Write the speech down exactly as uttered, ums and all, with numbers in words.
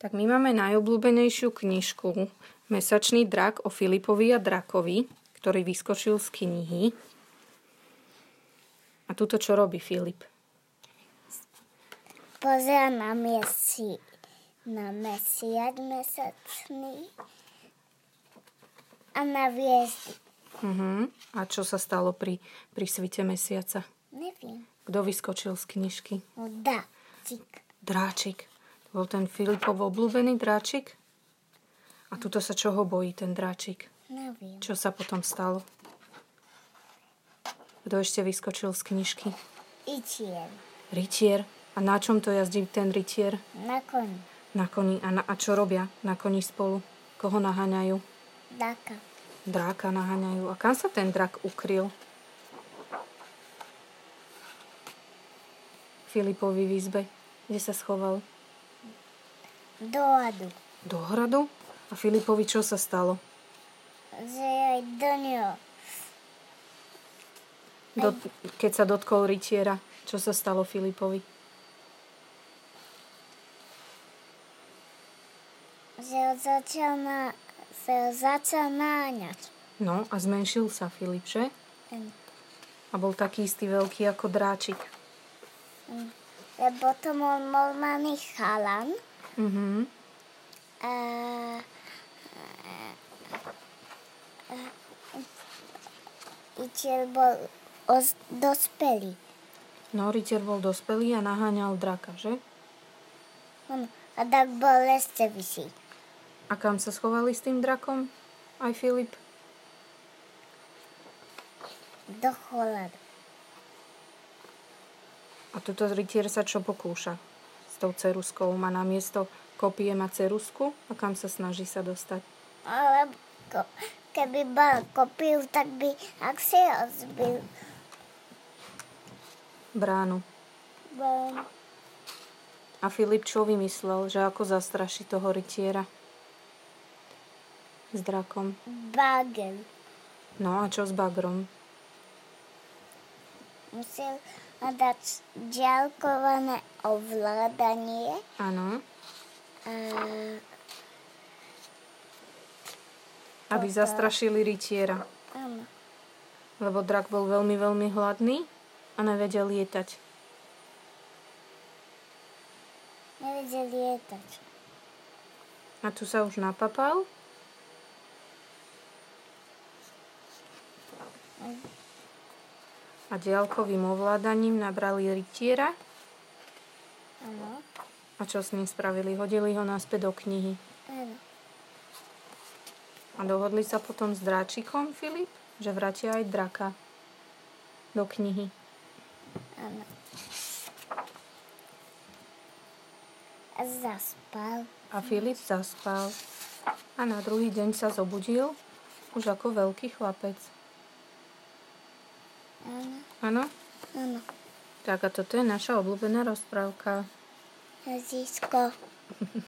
Tak my máme najobľúbenejšiu knižku Mesačný drak o Filipovi a drakovi, ktorý vyskočil z knihy. A tuto čo robí Filip? Pozerá na mesi, na mesiac mesačný a na hviezdy. Uh-huh. A čo sa stalo pri, pri svite mesiaca? Neviem. Kto vyskočil z knižky? No dáčik. Dráčik. To bol ten Filipov obľúbený dráčik? A tuto sa čoho bojí ten dráčik? Neviem. Čo sa potom stalo? Kto ešte vyskočil z knižky? Rytier. Rytier. A na čom to jazdí ten rytier? Na koni. Na koni. A, na, a čo robia na koni spolu? Koho naháňajú? Daka. Dráka naháňajú. A kam sa ten drak ukryl? Filipovi v izbe. Kde sa schoval? Do hradu. Do hradu? A Filipovi čo sa stalo? Že aj do ňoho. Do, keď sa dotkol rytiera, čo sa stalo Filipovi? Že ho začal, na, že ho začal náňať. No a zmenšil sa Filip, že? A bol taký istý veľký ako dráčik. Lebo to bol normálny chalan. Mhm. A, a, a rytier bol os, dospelý. No, rytier bol dospelý a naháňal draka, že? On, a tak bol ešte vyšší. A kam sa schovali s tým drakom? Aj Filip? Do choladu. A tuto rytier sa čo pokúša? S tou ceruskou má na miesto kopie má cerusku a kam sa snaží sa dostať? Ale keby bol kopiu, tak by ak si ho zbil. Bránu. Bol... A Filip čo vymyslel, že ako zastraší toho rytiera? S drakom. Bagel. No a čo s bagrom? Musel dať ďalkované ovládanie. Áno. A... Aby zastrašili rytiera. Áno. Lebo drak bol veľmi, veľmi hladný a nevedel lietať. Nevedel lietať. A tu sa už napapal. A diaľkovým ovládaním nabrali rytiera. Áno. A čo s ním spravili? Hodili ho naspäť do knihy. Áno. A dohodli sa potom s dráčikom, Filip, že vrátia aj draka do knihy. Áno. A zaspal. A Filip zaspal. A na druhý deň sa zobudil už ako veľký chlapec. Áno. Áno? Áno. Tak a toto je naša obľúbená rozprávka. Jazysko.